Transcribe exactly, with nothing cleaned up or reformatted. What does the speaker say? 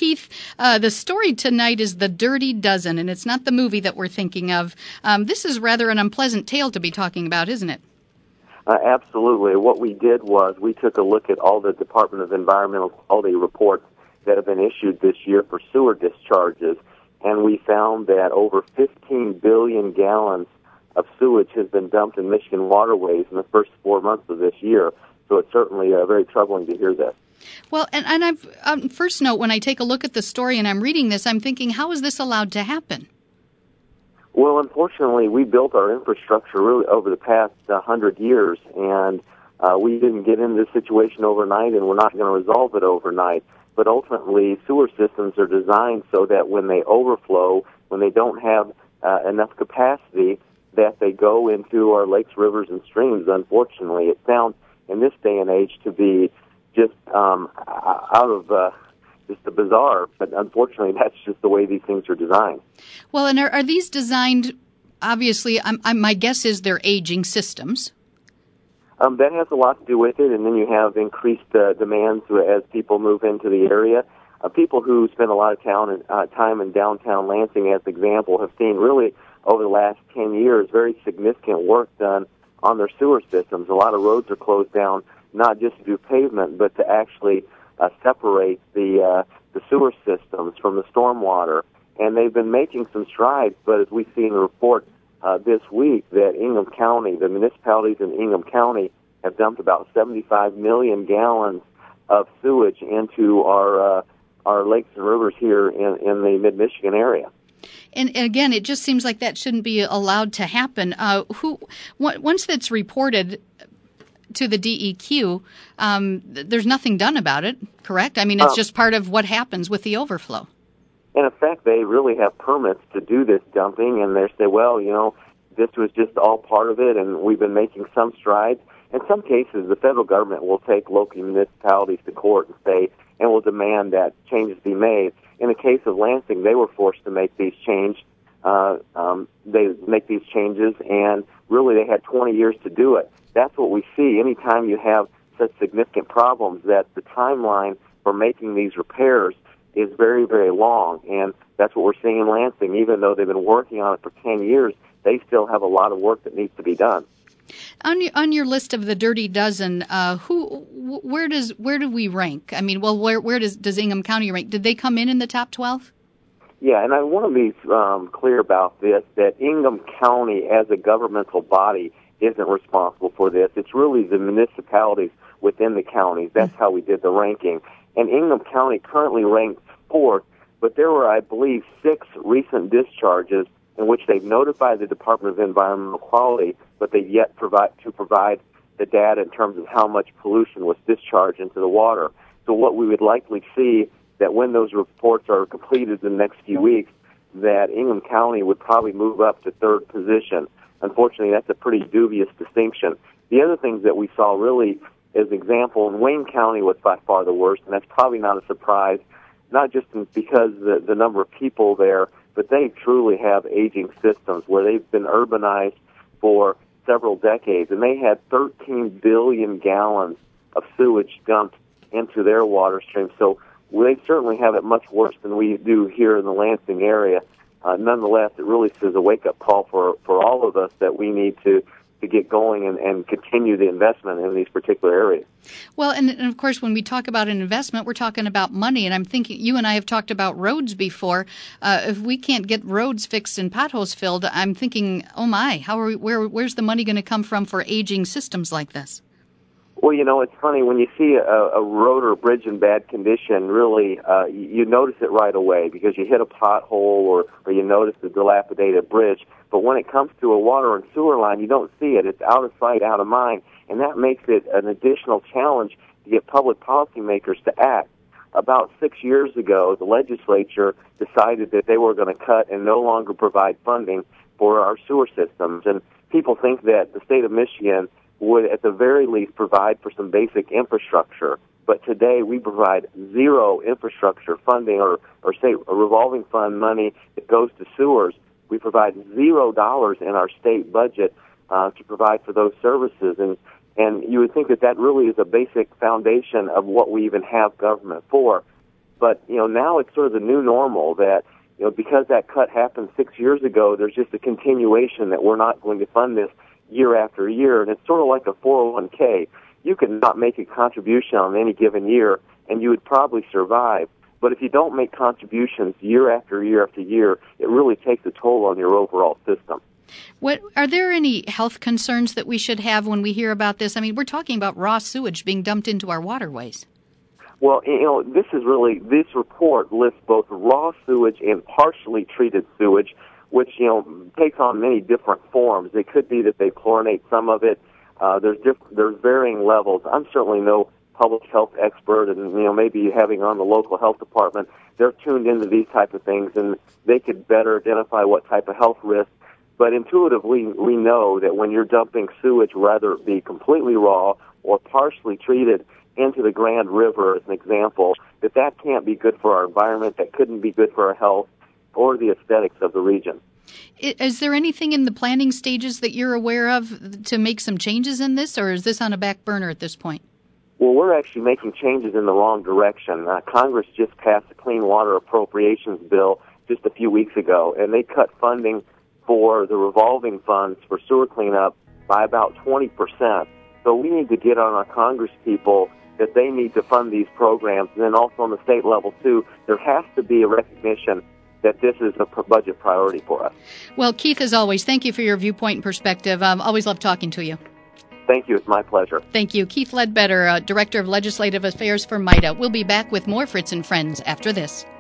Keith, uh, the story tonight is The Dirty Dozen, and it's not the movie that we're thinking of. Um, this is rather an unpleasant tale to be talking about, isn't it? Uh, absolutely. What we did was we took a look at all the Department of Environmental Quality reports that have been issued this year for sewer discharges, and we found that over fifteen billion gallons of sewage has been dumped in Michigan waterways in the first four months of this year. So it's certainly uh, very troubling to hear this. Well, and, and I've, um, first note, when I take a look at the story and I'm reading this, I'm thinking, how is this allowed to happen? Well, unfortunately, we built our infrastructure really over the past uh, hundred years, and uh, we didn't get into this situation overnight, and we're not going to resolve it overnight. But ultimately, sewer systems are designed so that when they overflow, when they don't have uh, enough capacity, that they go into our lakes, rivers, and streams. Unfortunately, it sounds in this day and age to be just um, out of uh, just a bizarre, but unfortunately, that's just the way these things are designed. Well, and are, are these designed? Obviously, I'm, I'm, my guess is they're aging systems. Um, that has a lot to do with it, and then you have increased uh, demands as people move into the area. Uh, people who spend a lot of town, uh, time in downtown Lansing, as example, have seen really over the last ten years very significant work done on their sewer systems. A lot of roads are closed down, not just to do pavement, but to actually uh, separate the uh, the sewer systems from the stormwater. And they've been making some strides, but as we see in the report uh, this week, that Ingham County, the municipalities in Ingham County, have dumped about seventy-five million gallons of sewage into our uh, our lakes and rivers here in, in the mid-Michigan area. And again, it just seems like that shouldn't be allowed to happen. Uh, who, once that's reported to the D E Q, um, there's nothing done about it, correct? I mean, it's um, just part of what happens with the overflow. In effect, they really have permits to do this dumping, and they say, well, you know, this was just all part of it, and we've been making some strides. In some cases, the federal government will take local municipalities to court and say, and will demand that changes be made. In the case of Lansing, they were forced to make these change. Uh, um, they make these changes, and really they had twenty years to do it. That's what we see. Anytime you have such significant problems, that the timeline for making these repairs is very, very long, and that's what we're seeing in Lansing. Even though they've been working on it for ten years, they still have a lot of work that needs to be done. On your, on your list of the Dirty Dozen, uh, who, where does where do we rank? I mean, well, where where does does Ingham County rank? Did they come in in the top twelve? Yeah, and I want to be um, clear about this: that Ingham County, as a governmental body, isn't responsible for this. It's really the municipalities within the counties. That's how we did the ranking. And Ingham County currently ranks fourth, but there were, I believe, six recent discharges in which they've notified the Department of Environmental Quality, but they've yet provide, to provide the data in terms of how much pollution was discharged into the water. So what we would likely see, that when those reports are completed in the next few weeks, that Ingham County would probably move up to third position. Unfortunately, that's a pretty dubious distinction. The other things that we saw really, as an example, in Wayne County was by far the worst, and that's probably not a surprise, not just because the, the number of people there, but they truly have aging systems where they've been urbanized for several decades, and they had thirteen billion gallons of sewage dumped into their water stream. So they certainly have it much worse than we do here in the Lansing area. Uh, nonetheless, it really is a wake-up call for, for all of us that we need to, to get going and, and continue the investment in these particular areas. Well, and, and of course, when we talk about an investment, we're talking about money. And I'm thinking, you and I have talked about roads before. Uh, if we can't get roads fixed and potholes filled, I'm thinking, oh my, how are we, where, where's the money going to come from for aging systems like this? Well, you know, it's funny, when you see a, a road or a bridge in bad condition, really, uh, you, you notice it right away because you hit a pothole or, or you notice the dilapidated bridge. But when it comes to a water and sewer line, you don't see it. It's out of sight, out of mind. And that makes it an additional challenge to get public policymakers to act. About six years ago, the legislature decided that they were going to cut and no longer provide funding for our sewer systems. And people think that the state of Michigan would at the very least provide for some basic infrastructure. But today we provide zero infrastructure funding or, or say a revolving fund money that goes to sewers. We provide zero dollars in our state budget uh, to provide for those services. And, and you would think that that really is a basic foundation of what we even have government for. But, you know, now it's sort of the new normal that, you know, because that cut happened six years ago, there's just a continuation that we're not going to fund this year after year. And it's sort of like a four oh one k. You can not make a contribution on any given year, and you would probably survive. But if you don't make contributions year after year after year, it really takes a toll on your overall system. What are there any health concerns that we should have when we hear about this? I mean, we're talking about raw sewage being dumped into our waterways. Well, you know, this is really, this report lists both raw sewage and partially treated sewage, which, you know, takes on many different forms. It could be that they chlorinate some of it. Uh, there's diff- there's varying levels. I'm certainly no public health expert, and, you know, maybe having on the local health department, they're tuned into these type of things, and they could better identify what type of health risk. But intuitively, we know that when you're dumping sewage, whether it be completely raw or partially treated into the Grand River, as an example, that that can't be good for our environment, that couldn't be good for our health or the aesthetics of the region. Is there anything in the planning stages that you're aware of to make some changes in this, or is this on a back burner at this point? Well, we're actually making changes in the wrong direction. Uh, Congress just passed a Clean Water Appropriations Bill just a few weeks ago, and they cut funding for the revolving funds for sewer cleanup by about twenty percent. So we need to get on our Congress people that they need to fund these programs. And then also on the state level, too, there has to be a recognition that this is a budget priority for us. Well, Keith, as always, thank you for your viewpoint and perspective. Um, always love talking to you. Thank you. It's my pleasure. Thank you. Keith Ledbetter, uh, Director of Legislative Affairs for MITA. We'll be back with more Fritz and Friends after this.